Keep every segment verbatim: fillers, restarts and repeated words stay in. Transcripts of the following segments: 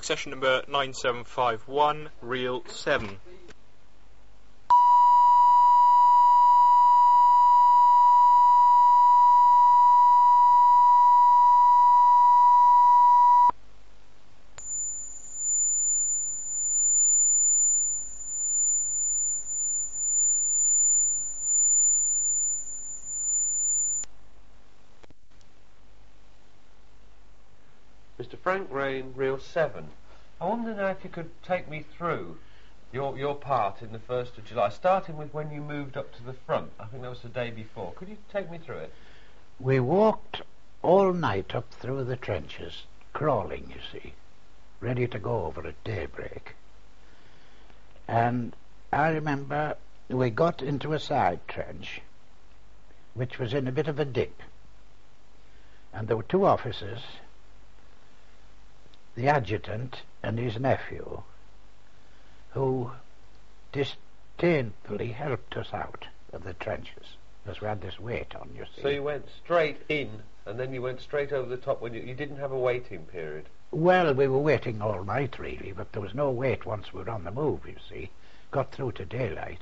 Succession number nine seven five one, reel seven. Mister Frank Rain, reel seven. I wonder now if you could take me through your your part in the first of July, starting with when you moved up to the front. I think that was the day before. Could you take me through it? We walked all night up through the trenches, crawling, you see, ready to go over at daybreak. And I remember we got into a side trench, which was in a bit of a dip. And there were two officers, the adjutant and his nephew, who disdainfully helped us out of the trenches, because we had this weight on, you see. So you went straight in, and then you went straight over the top when you, you didn't have a waiting period? Well, we were waiting all night, really, but there was no wait once we were on the move, you see. Got through to daylight,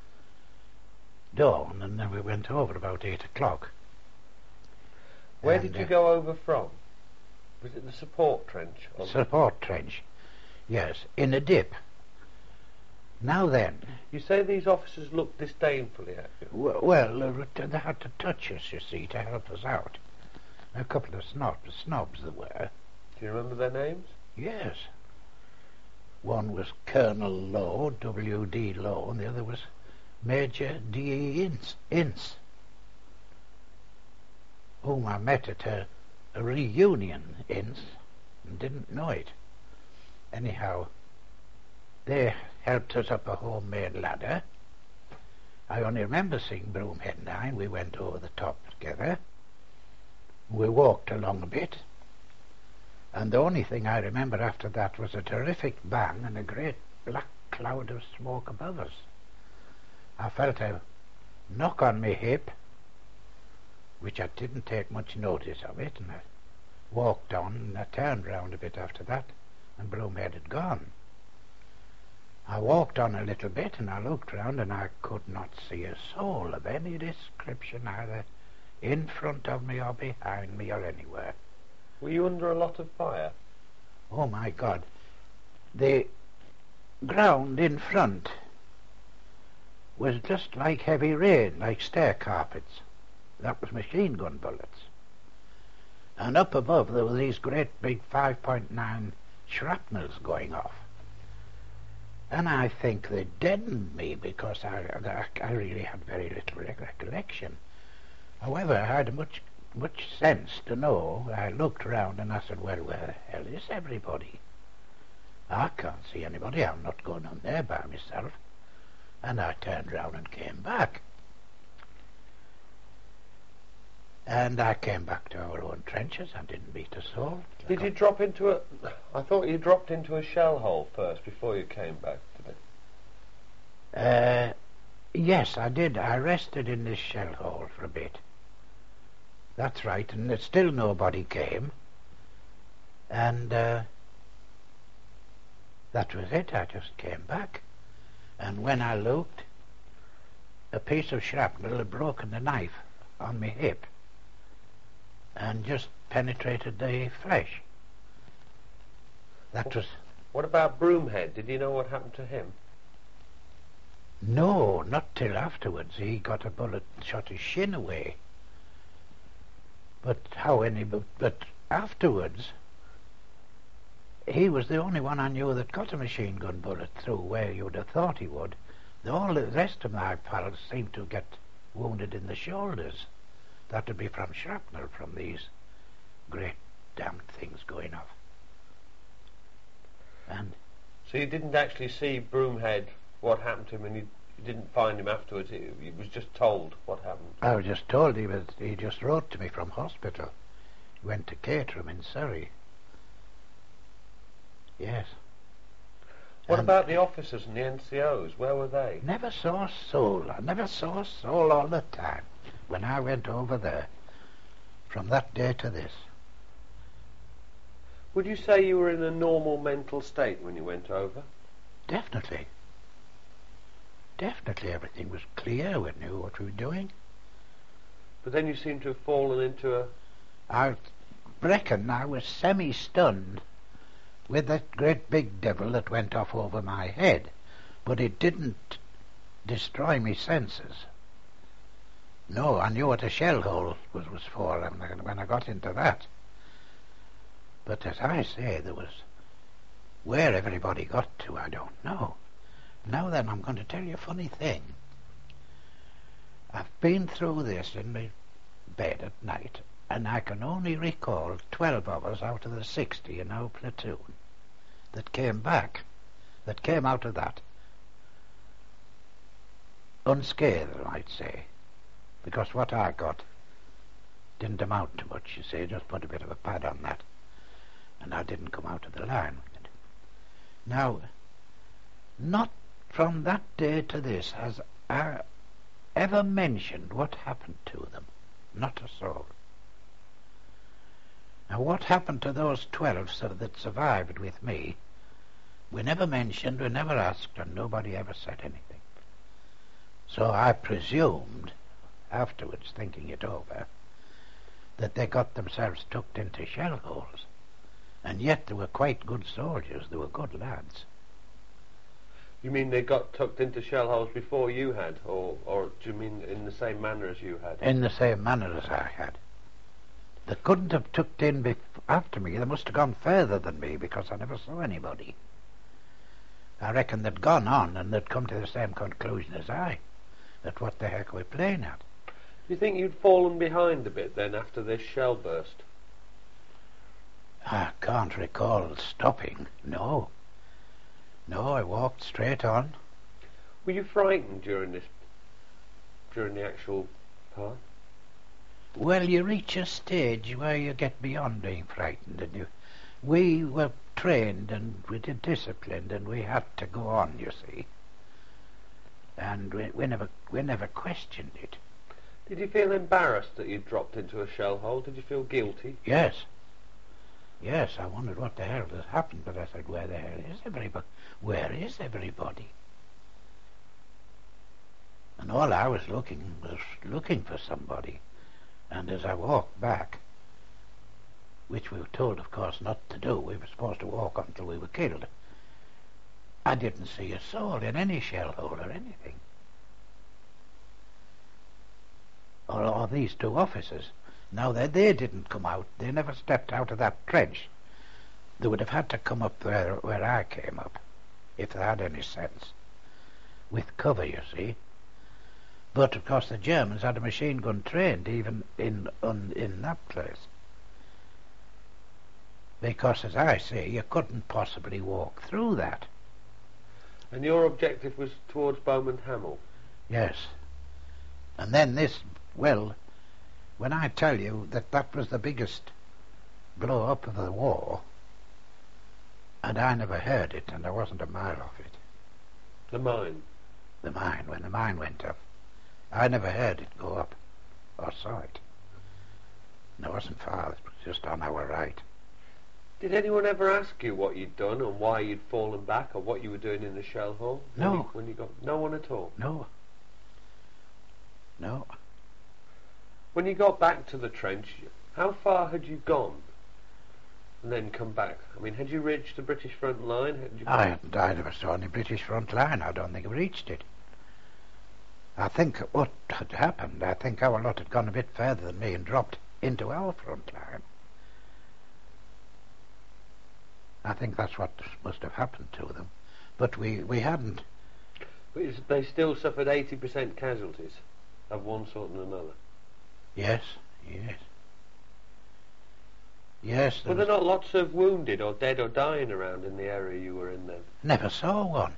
dawn, and then we went over about eight o'clock. Where and, did you uh, go over from? Was it the support trench? Support trench, yes, in a dip. Now then... You say these officers looked disdainfully at you? W well, uh, they had to touch us, you see, to help us out. A couple of snobs, snobs there were. Do you remember their names? Yes. One was Colonel Lowe, W D Lowe, and the other was Major D E Ince, Ince, whom I met at a, a reunion, Ince, and didn't know it. Anyhow, they helped us up a homemade ladder. I only remember seeing Broomhead Nine. We went over the top together. We walked along a bit, and the only thing I remember after that was a terrific bang and a great black cloud of smoke above us. I felt a knock on my hip, which I didn't take much notice of it, and I walked on, and I turned round a bit after that, and Broomhead had gone. I walked on a little bit, and I looked round, and I could not see a soul of any description, either in front of me or behind me or anywhere. Were you under a lot of fire? Oh, my God. The ground in front was just like heavy rain, like stair carpets. That was machine gun bullets. And up above there were these great big five point nine shrapnels going off. And I think they deadened me, because I, I, I really had very little recollection. However, I had much much sense to know. I looked round and I said, well, where the hell is everybody? I can't see anybody. I'm not going on there by myself. And I turned round and came back. And I came back to our own trenches. I didn't meet a soul. Did you drop into a... I thought you dropped into a shell hole first before you came back, did it? Uh, yes, I did. I rested in this shell hole for a bit. That's right, and there's still nobody came. And uh, that was it. I just came back. And when I looked, a piece of shrapnel had broken the knife on my hip and just penetrated the flesh. That was... What about Broomhead? Did you know what happened to him? No, not till afterwards. He got a bullet and shot his shin away. But how any... But, but afterwards, he was the only one I knew that got a machine gun bullet through where you'd have thought he would. All the rest of my pals seemed to get wounded in the shoulders. That would be from shrapnel, from these great damned things going off. And so you didn't actually see Broomhead, what happened to him, and you, you didn't find him afterwards? He, he was just told what happened? I was just told. He was. He just wrote to me from hospital. He went to Caterham in Surrey. Yes. What and about the officers and the N C Os? Where were they? Never saw a soul. I never saw a soul all the time when I went over there, from that day to this. Would you say you were in a normal mental state when you went over? Definitely. Definitely everything was clear. We knew what we were doing. But then you seem to have fallen into a... I reckon I was semi-stunned with that great big devil that went off over my head, but it didn't destroy me senses. No, I knew what a shell hole was, was for when I got into that. But as I say, there was... Where everybody got to, I don't know. Now then, I'm going to tell you a funny thing. I've been through this in my bed at night, and I can only recall twelve of us out of the sixty in our platoon that came back, that came out of that unscathed, I might say, because what I got didn't amount to much, you see, just put a bit of a pad on that, and I didn't come out of the line with it. Now, not from that day to this has I ever mentioned what happened to them, not a soul. Now, what happened to those twelve so that survived with me, we never mentioned, we never asked, and nobody ever said anything. So I presumed, afterwards thinking it over, that they got themselves tucked into shell holes, and yet they were quite good soldiers, they were good lads. You mean they got tucked into shell holes before you had, or, or do you mean in the same manner as you had? In the same manner as I had. They couldn't have tucked in bef- after me. They must have gone further than me, because I never saw anybody. I reckon they'd gone on and they'd come to the same conclusion as I, that what the heck we're playing at. Do you think you'd fallen behind a bit then after this shell burst? I can't recall stopping, no. No, I walked straight on. Were you frightened during this, during the actual part? Well, you reach a stage where you get beyond being frightened, and you... We were trained and we did disciplined, and we had to go on, you see. And we, we never we never questioned it. Did you feel embarrassed that you'd dropped into a shell hole? Did you feel guilty? Yes. Yes, I wondered what the hell has happened, but I said, where the hell is everybody? Where is everybody? And all I was looking was looking for somebody. And as I walked back, which we were told, of course, not to do, we were supposed to walk until we were killed, I didn't see a soul in any shell hole or anything. Or, or these two officers. Now, they, they didn't come out. They never stepped out of that trench. They would have had to come up where, where I came up, if they had any sense. With cover, you see. But, of course, the Germans had a machine gun trained even in, on, in that place. Because, as I say, you couldn't possibly walk through that. And your objective was towards Beaumont Hamel? Yes. And then this, well... When I tell you that that was the biggest blow-up of the war, and I never heard it, and I wasn't a mile off it. The mine? The mine, when the mine went up. I never heard it go up, or saw it. And I wasn't far, it was just on our right. Did anyone ever ask you what you'd done, or why you'd fallen back, or what you were doing in the shell hole? No. When you, when you got... No one at all? No. No. When you got back to the trench, how far had you gone and then come back? I mean, had you reached the British front line? Had you... I hadn't. I never saw any British front line. I don't think we reached it. I think what had happened, I think our lot had gone a bit further than me and dropped into our front line. I think that's what must have happened to them. But we, we hadn't... But they still suffered eighty percent casualties of one sort and another? Yes, yes. Yes, there Were there was... not lots of wounded or dead or dying around in the area you were in then? Never saw one.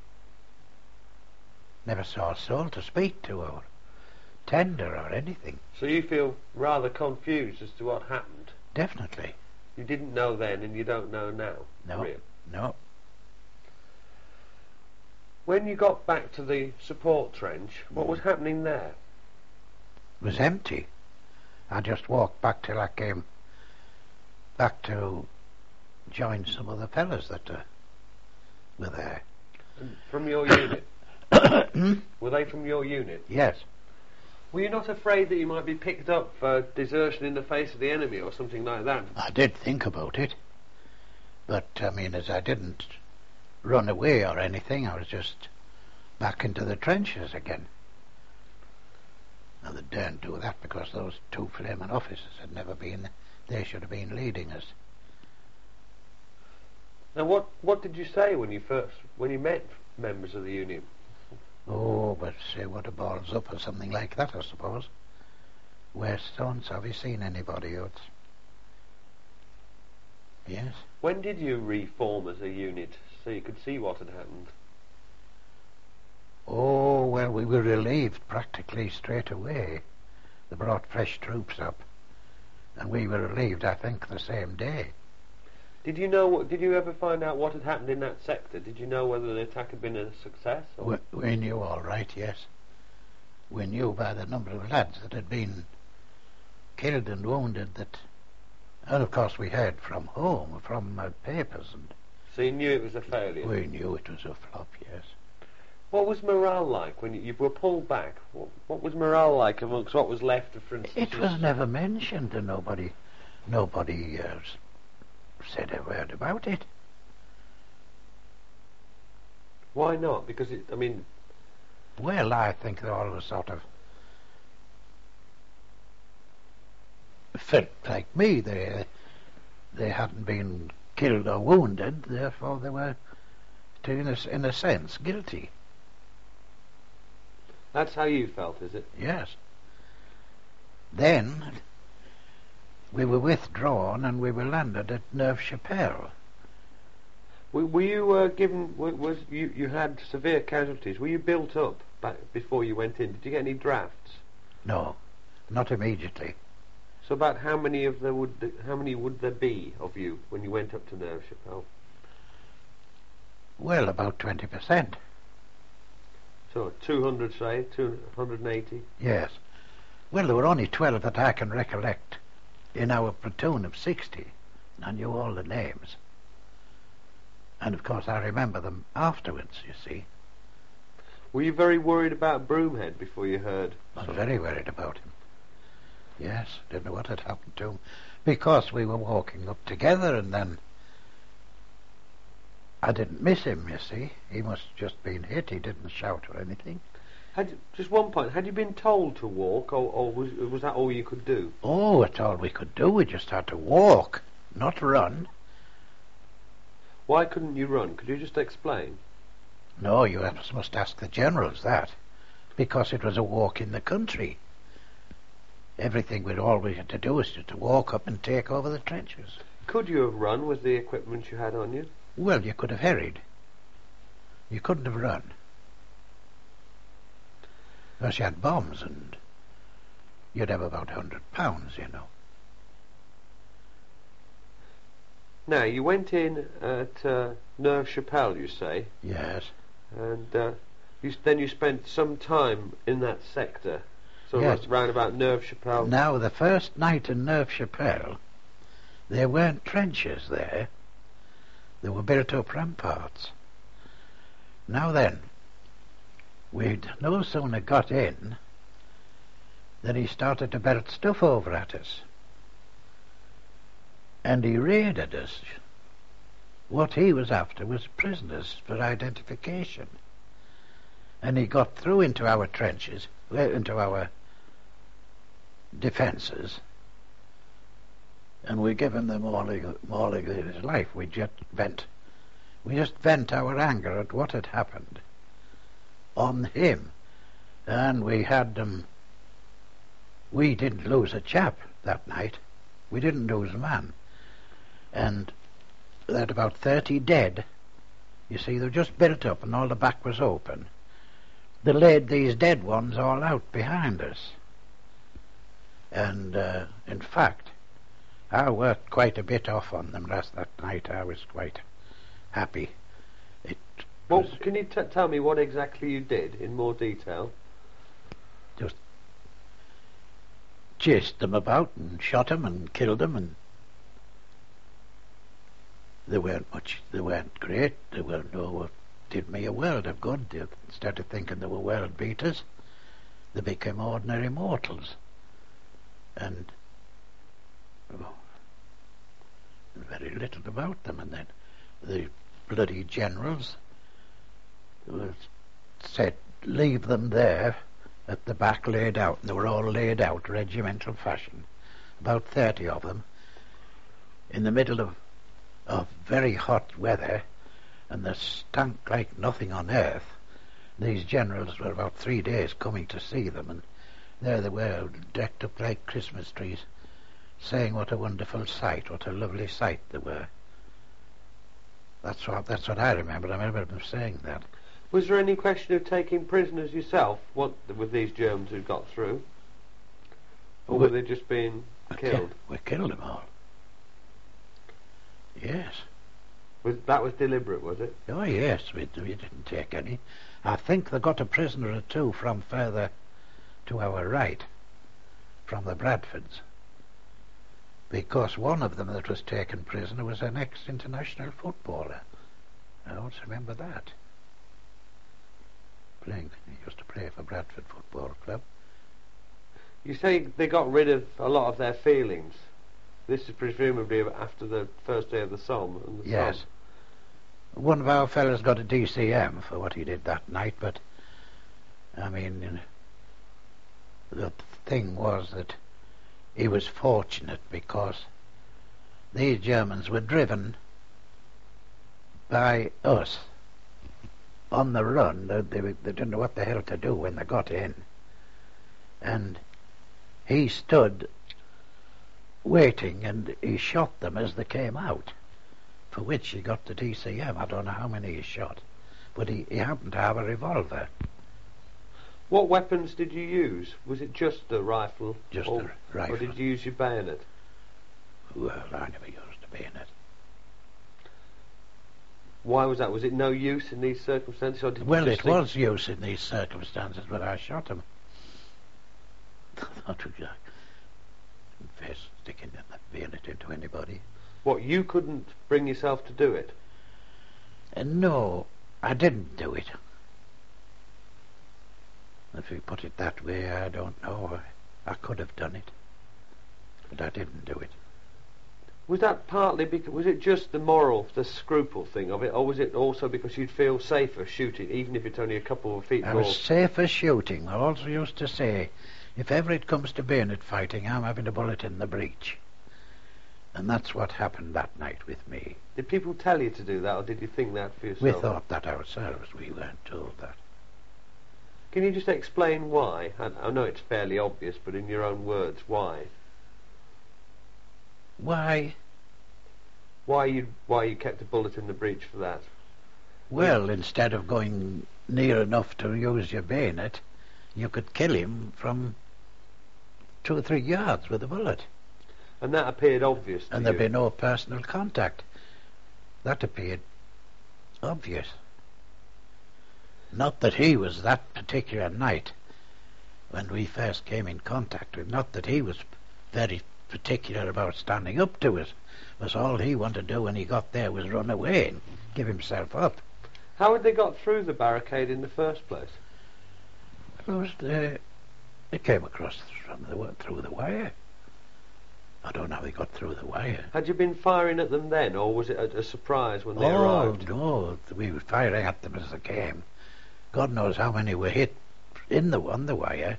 Never saw a soul to speak to or tender or anything. So you feel rather confused as to what happened? Definitely. You didn't know then and you don't know now? No, Real. no. When you got back to the support trench, what was happening there? It was empty. I just walked back till I came back to joined some of the fellas that uh, were there. And from your unit? Hmm? Were they from your unit? Yes. Were you not afraid that you might be picked up for desertion in the face of the enemy or something like that? I did think about it. But, I mean, as I didn't run away or anything, I was just back into the trenches again. Now, they daren't do that because those two flaming officers had never been. They should have been leading us. Now, what what did you say when you first when you met members of the union? Oh, but say what a balls up or something like that, I suppose. Where's so-and-so? Have you seen anybody else? Yes. When did you reform as a unit so you could see what had happened? Oh, well, we were relieved practically straight away. They brought fresh troops up, and we were relieved, I think, the same day. Did you know? What, did you ever find out what had happened in that sector? Did you know whether the attack had been a success? Or? We, we knew all right, yes. We knew by the number of lads that had been killed and wounded that... And, of course, we heard from home, from uh, papers, and... So you knew it was a failure? We knew it was a flop, yes. What was morale like when you, you were pulled back? What, what was morale like amongst what was left of, for instance... It was never mentioned, and nobody... Nobody uh, said a word about it. Why not? Because, it, I mean... Well, I think they all was sort of... felt like me. They, they hadn't been killed or wounded, therefore they were, in a, in a sense, guilty. That's how you felt, is it? Yes. Then we were withdrawn and we were landed at Neuve-Chapelle. Were, were you uh, given? Were, was you? You had severe casualties. Were you built up back before you went in? Did you get any drafts? No, not immediately. So about how many of there would th- how many would there be of you when you went up to Neuve-Chapelle? Well, about twenty percent. So two hundred, say, two hundred eighty. Yes. Well, there were only twelve that I can recollect in our platoon of sixty. I knew all the names. And, of course, I remember them afterwards, you see. Were you very worried about Broomhead before you heard? I was very worried about him. Yes, didn't know what had happened to him. Because we were walking up together, and then I didn't miss him, you see. He must have just been hit. He didn't shout or anything. Had you, just one point. Had you been told to walk, or, or was, was that all you could do? Oh, it's all we could do. We just had to walk, not run. Why couldn't you run? Could you just explain? No, you must ask the generals that. Because it was a walk in the country. Everything we'd always had to do was just to walk up and take over the trenches. Could you have run with the equipment you had on you? Well, you could have hurried. You couldn't have run. Because you had bombs, and you'd have about a hundred pounds, you know. Now, you went in at uh, Neuve-Chapelle, you say? Yes. And uh, you, then you spent some time in that sector, so yes. round about Neuve-Chapelle. Now, the first night in Neuve-Chapelle, there weren't trenches there. There were built-up ramparts. Now then, we'd no sooner got in than he started to belt stuff over at us. And he raided us. What he was after was prisoners for identification. And he got through into our trenches, well, into our defences, and we given them all all of his life. We just vent, we just vent our anger at what had happened on him, and we had them. We didn't lose a chap that night. We didn't lose a man, and they had about thirty dead. You see, they were just built up, and all the back was open. They laid these dead ones all out behind us, and uh, in fact, I worked quite a bit off on them last that night. I was quite happy. It well, was can you t- tell me what exactly you did in more detail? just chased them about and shot them and killed them, and they weren't much, they weren't great, they were no, did me a world of good. They, instead of thinking they were world beaters, they became ordinary mortals. And oh, very little about them. And then the bloody generals were said, leave them there at the back laid out, and they were all laid out regimental fashion, about thirty of them, in the middle of, of very hot weather, and they stank like nothing on earth. These generals were about three days coming to see them, and there they were, decked up like Christmas trees, saying what a wonderful sight, what a lovely sight they were. That's what, that's what I remember. I remember them saying that. Was there any question of taking prisoners yourself, what, with these Germans who got through? Or we, were they just being killed? Ki- we killed them all. Yes. Was, that was deliberate, was it? Oh, yes, we, we didn't take any. I think they got a prisoner or two from further to our right, from the Bradfords, because one of them that was taken prisoner was an ex-international footballer. I also remember that. Playing, he used to play for Bradford Football Club. You say they got rid of a lot of their feelings. This is presumably after the first day of the Somme. And the Yes. Somme. One of our fellows got a D C M for what he did that night, but I mean, the thing was that he was fortunate because these Germans were driven by us on the run. They, they, they didn't know what the hell to do when they got in, and he stood waiting, and he shot them as they came out, for which he got the D C M. I don't know how many he shot, but he, he happened to have a revolver. What weapons did you use? Was it just the rifle? Just or, the rifle. Or did you use your bayonet? Well, I never used a bayonet. Why was that? Was it no use in these circumstances? Or did Well, you it just think was use in these circumstances, but I shot him. Not to confess sticking that bayonet into anybody. What, you couldn't bring yourself to do it? Uh, no, I didn't do it. If you put it that way, I don't know. I could have done it, but I didn't do it. Was that partly because, was it just the moral, the scruple thing of it, or was it also because you'd feel safer shooting, even if it's only a couple of feet I more? was safer shooting. I also used to say, if ever it comes to bayonet fighting, I'm having a bullet in the breech. And that's what happened that night with me. Did people tell you to do that, or did you think that for yourself? We thought that ourselves. We weren't told that. Can you just explain why? I, I know it's fairly obvious, but in your own words, why? Why? Why you why you kept a bullet in the breech for that? Well, instead of going near enough to use your bayonet, you could kill him from two or three yards with a bullet. And that appeared obvious to And you? there'd be no personal contact. That appeared obvious. Not that he was that particular night when we first came in contact with, not that he was very particular about standing up to us. It was all he wanted to do when he got there was run away and give himself up. How had they got through the barricade in the first place? It was the, it came across from the, through the wire. I don't know how they got through the wire. Had you been firing at them then, or was it a, a surprise when they oh, arrived? no, we were firing at them as they came. God knows how many were hit in the on the wire.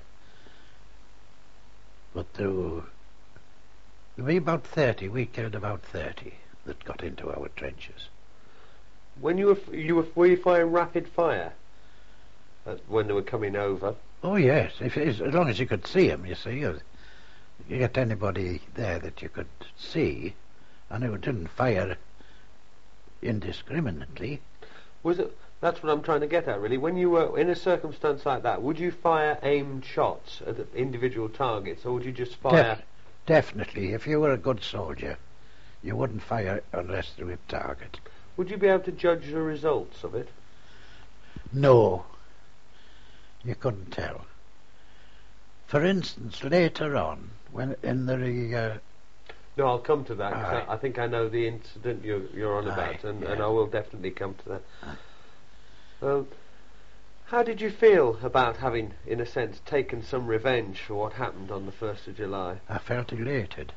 But there were, there were about thirty. We killed about thirty that got into our trenches. When you were f- you were were you firing rapid fire uh, when they were coming over? Oh yes, if, as long as you could see them, you see. You get anybody there that you could see, and it didn't fire indiscriminately. Was it? That's what I'm trying to get at, really. When you were in a circumstance like that, would you fire aimed shots at individual targets, or would you just fire? Def- definitely, if you were a good soldier, you wouldn't fire unless they were target. Would you be able to judge the results of it? No, you couldn't tell. For instance, later on, when in the uh, No, I'll come to that, 'cause Aye. I, I think I know the incident you're, you're on Aye, about, and, yes. and I will definitely come to that. Aye. Um, how did you feel about having, in a sense, taken some revenge for what happened on the first of July? I felt elated.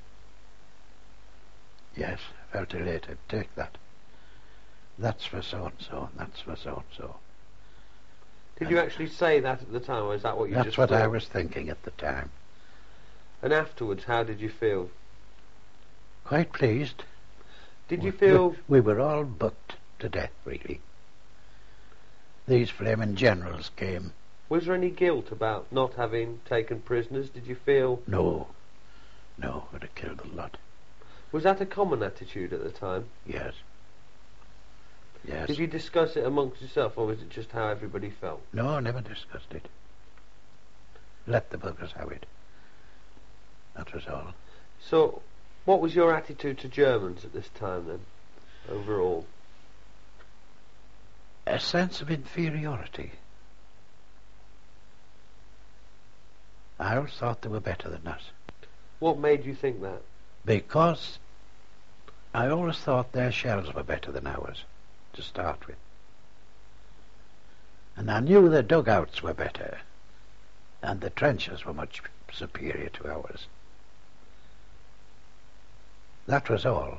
Yes, I felt elated. Take that. That's for so-and-so, and that's for so-and-so. Did you actually say that at the time, or is that what you That's just what thought? I was thinking at the time. And afterwards, how did you feel? Quite pleased. Did we, you feel... We, we were all bucked to death, really. These flaming generals came. Was there any guilt about not having taken prisoners? Did you feel... No. No, would have killed a lot. Was that a common attitude at the time? Yes. Yes. Did you discuss it amongst yourself, or was it just how everybody felt? No, I never discussed it. Let the buggers have it. That was all. So, what was your attitude to Germans at this time, then, overall? A sense of inferiority. I always thought they were better than us. What made you think that? Because I always thought their shells were better than ours, to start with. And I knew the dugouts were better, and the trenches were much superior to ours. That was all.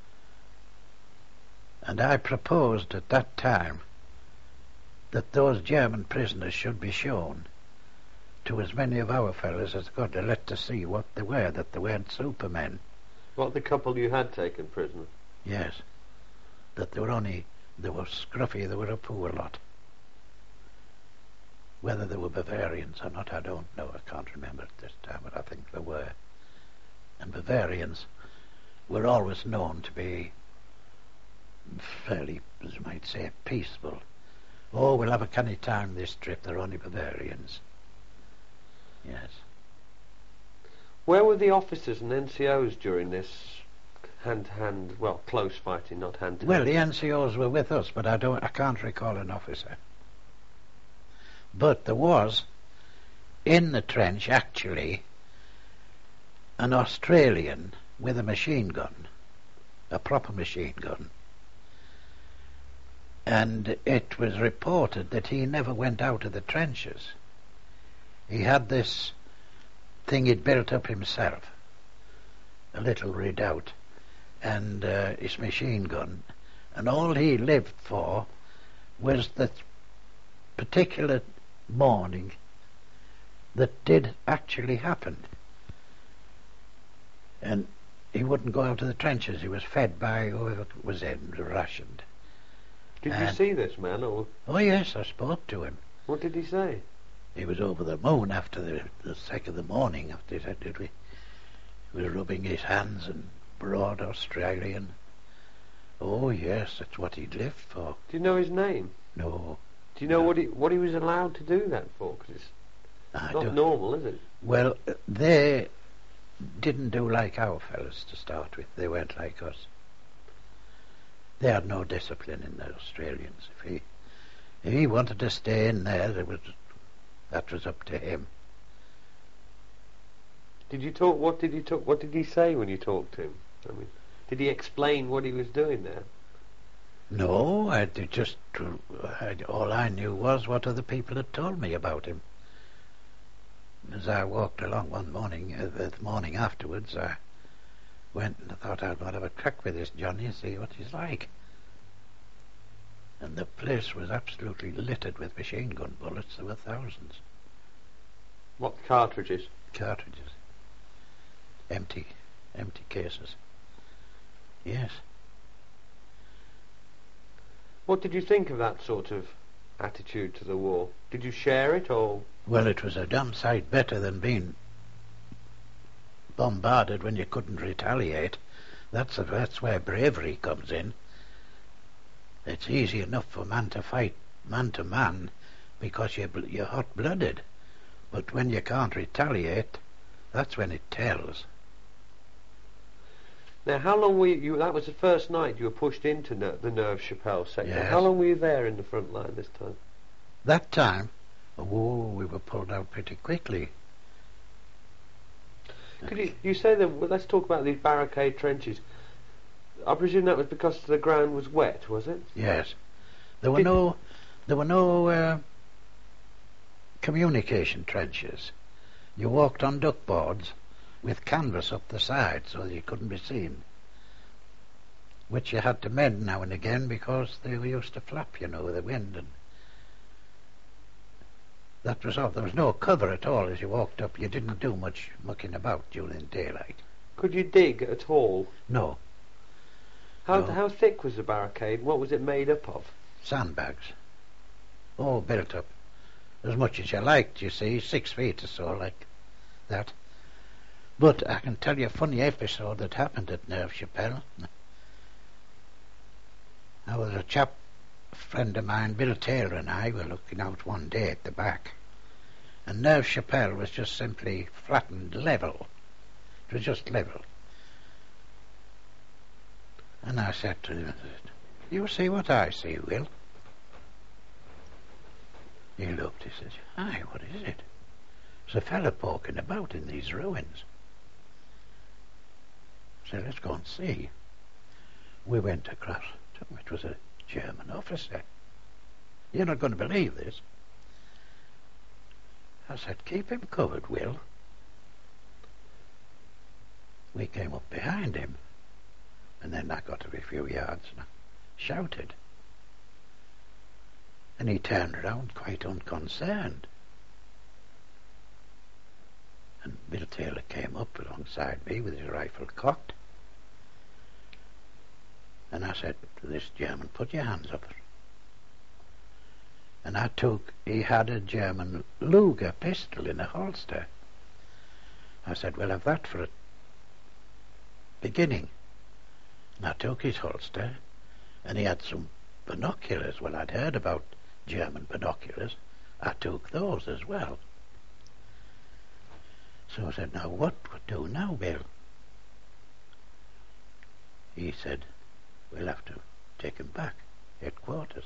And I proposed at that time that those German prisoners should be shown to as many of our fellows as got to let to see what they were, that they weren't supermen. What, the couple you had taken prisoner? Yes. That they were only, they were scruffy, they were a poor lot. Whether they were Bavarians or not, I don't know. I can't remember at this time, but I think they were. And Bavarians were always known to be fairly, as you might say, peaceful. Oh, we'll have a canny time this trip, they're only Bavarians. Yes. Where were the officers and N C Os during this hand-to-hand, well, close fighting, not hand-to-hand? Well, the N C Os were with us, but I don't, I can't recall an officer. But there was, in the trench, actually, an Australian with a machine gun, a proper machine gun. And it was reported that he never went out of the trenches. He had this thing he'd built up himself, a little redoubt, and uh, his machine gun. And all he lived for was that particular morning that did actually happen. And he wouldn't go out of the trenches. He was fed by whoever was in, rationed. Did and you see this man, or Oh yes, I spoke to him. what did he say? He was over the moon after the, the second of the morning, after he said, did we? He was rubbing his hands and broad Australian. Oh yes, that's what he'd lived for. Do you know his name? No. Do you know No. what he what he was allowed to do that for? Because it's I not don't- normal, is it? Well, uh, they didn't do like our fellas to start with. They weren't like us. They had no discipline in the Australians. If he, if he wanted to stay in there, there was, that was up to him. Did you talk? What did you talk? What did he say when you talked to him? I mean, did he explain what he was doing there? No, I did just I, all I knew was what other people had told me about him. As I walked along one morning, uh, the morning afterwards, I went and I thought I'd want to have a crack with this Johnny and see what he's like. And the place was absolutely littered with machine gun bullets. There were thousands. What cartridges? Cartridges. Empty, empty cases. Yes. What did you think of that sort of attitude to the war? Did you share it, or Well, it was a damn sight better than being bombarded when you couldn't retaliate. That's a, that's where bravery comes in. It's easy enough for man to fight man to man because you're, bl- you're hot-blooded. But when you can't retaliate, that's when it tells. now? How long were you? you that was the first night you were pushed into Ner- the Neuve Chapelle sector. Yes. How long were you there in the front line this time? That time, oh, we were pulled out pretty quickly. Could you, you say that, well, let's talk about these barricade trenches. I presume that was because the ground was wet, was it? Yes. There were Did no, there were no uh, communication trenches. You walked on duckboards with canvas up the side so that you couldn't be seen, which you had to mend now and again because they were used to flap, you know, with the wind, and that was all. There was no cover at all as you walked up. You didn't do much mucking about during daylight. Could you dig at all? No. How, No. how thick was the barricade? What was it made up of? Sandbags. All built up. As much as you liked, you see, six feet or so, like that. But I can tell you a funny episode that happened at Neuve Chapelle. There was a chap, a friend of mine, Bill Taylor, and I were looking out one day at the back, and Neuve Chapelle was just simply flattened level. It was just level. And I said to him, "You see what I see, Will?" He looked, he said, "Aye, what is it?" There's a fella poking about in these ruins. I said, "Let's go and see." We went across. It was a German officer. You're not going to believe this. I said, "Keep him covered, Will." We came up behind him, and then I got a few yards and I shouted. And he turned around quite unconcerned. And Bill Taylor came up alongside me with his rifle cocked. And I said to this German, "Put your hands up." And I took, he had a German Luger pistol in a holster. I said, "We'll have that for a beginning." And I took his holster, and he had some binoculars. Well, I'd heard about German binoculars. I took those as well. So I said, "Now what would do now, Bill?" He said, "We'll have to take him back, headquarters."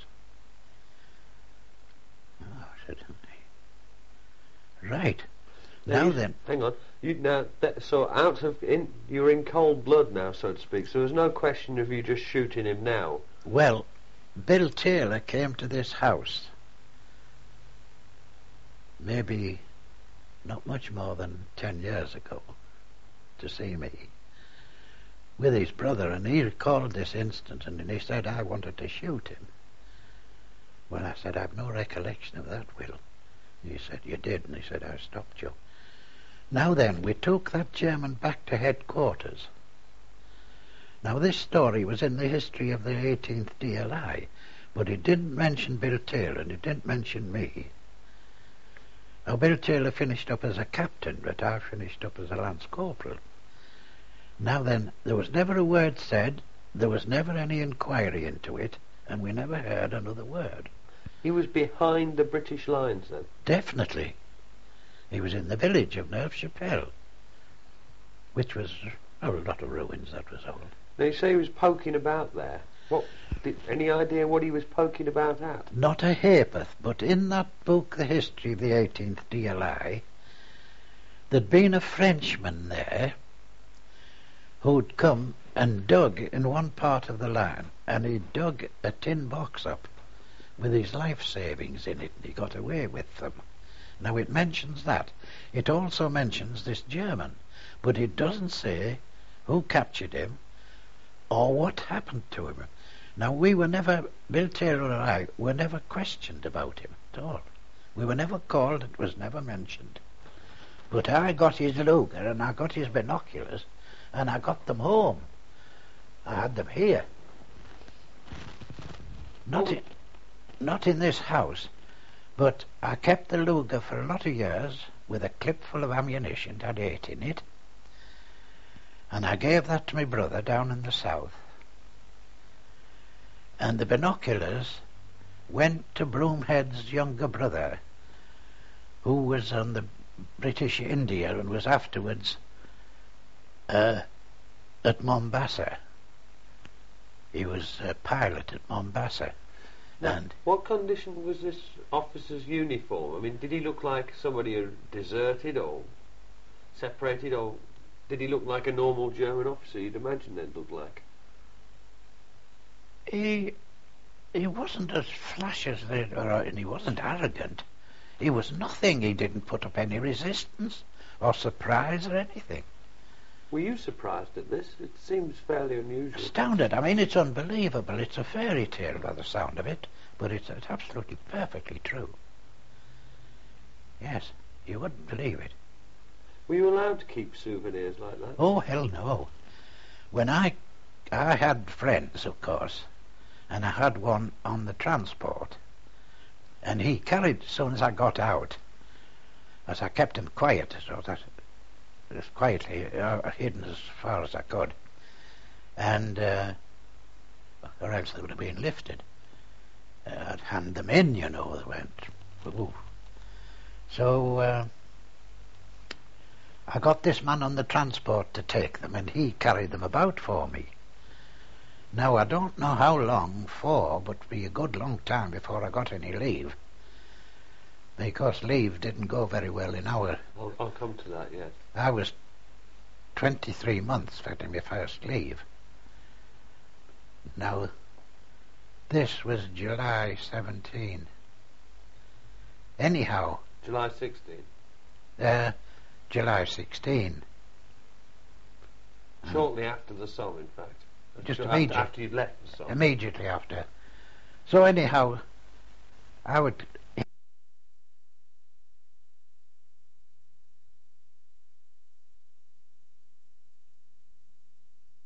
Oh, I said, "Right. Now, Now you, then." hang on. You now that, so out of in you're in cold blood now, so to speak. So there's no question of you just shooting him now. Well, Bill Taylor came to this house maybe not much more than ten years ago to see me with his brother, and he recalled this incident, and he said I wanted to shoot him. Well, I said, "I've no recollection of that, Will." He said, "You did," and he said, "I stopped you." Now then, we took that German back to headquarters. Now this story was in the history of the eighteenth D L I, but it didn't mention Bill Taylor and it didn't mention me. Now Bill Taylor finished up as a captain, but I finished up as a lance corporal. Now then, there was never a word said, there was never any inquiry into it, and we never heard another word. He was behind the British lines then? Definitely. He was in the village of Neuve Chapelle, which was a lot of ruins, that was all. Now you say he was poking about there. What? Did, any idea what he was poking about at? Not a ha'porth, but in that book, The History of the eighteenth D L I, there'd been a Frenchman there who'd come and dug in one part of the line, and he dug a tin box up with his life savings in it, and he got away with them. Now it mentions that. It also mentions this German, but it doesn't say who captured him or what happened to him. Now we were never, Bill Taylor and I, were never questioned about him at all. We were never called, it was never mentioned. But I got his Luger and I got his binoculars and I got them home. I had them here. Not in, not in this house, but I kept the Luger for a lot of years with a clip full of ammunition that had eight in it. And I gave that to my brother down in the south. And the binoculars went to Broomhead's younger brother, who was on the British India and was afterwards uh, at Mombasa. He was a pilot at Mombasa. Now, And what condition was this officer's uniform? I mean, did he look like somebody who deserted or separated, or Did he look like a normal German officer you'd imagine they'd look like? He he wasn't as flash as they, or, and he wasn't arrogant. He was nothing. He didn't put up any resistance or surprise or anything. Were you surprised at this? It seems fairly unusual. Astounded. I mean, it's unbelievable. It's a fairy tale by the sound of it, but it's, it's absolutely perfectly true. Yes, you wouldn't believe it. Were you allowed to keep souvenirs like that? Oh, hell no. When I, I had friends, of course, and I had one on the transport, and he carried, as soon as I got out, as I kept him quiet, so that as quietly uh, hidden as far as I could, and uh, or else they would have been lifted. Uh, I'd hand them in, you know. They went. Ooh. So uh, I got this man on the transport to take them, and he carried them about for me. Now I don't know how long for, but it'd be a good long time before I got any leave. Because leave didn't go very well in our... I'll, I'll come to that, yes. I was twenty-three months getting my first leave. Now, this was July seventeenth. Anyhow... July sixteenth? Uh, July sixteenth. Shortly after the song, in fact. Just After, immediately. after you'd left the song. Immediately after. So anyhow, I would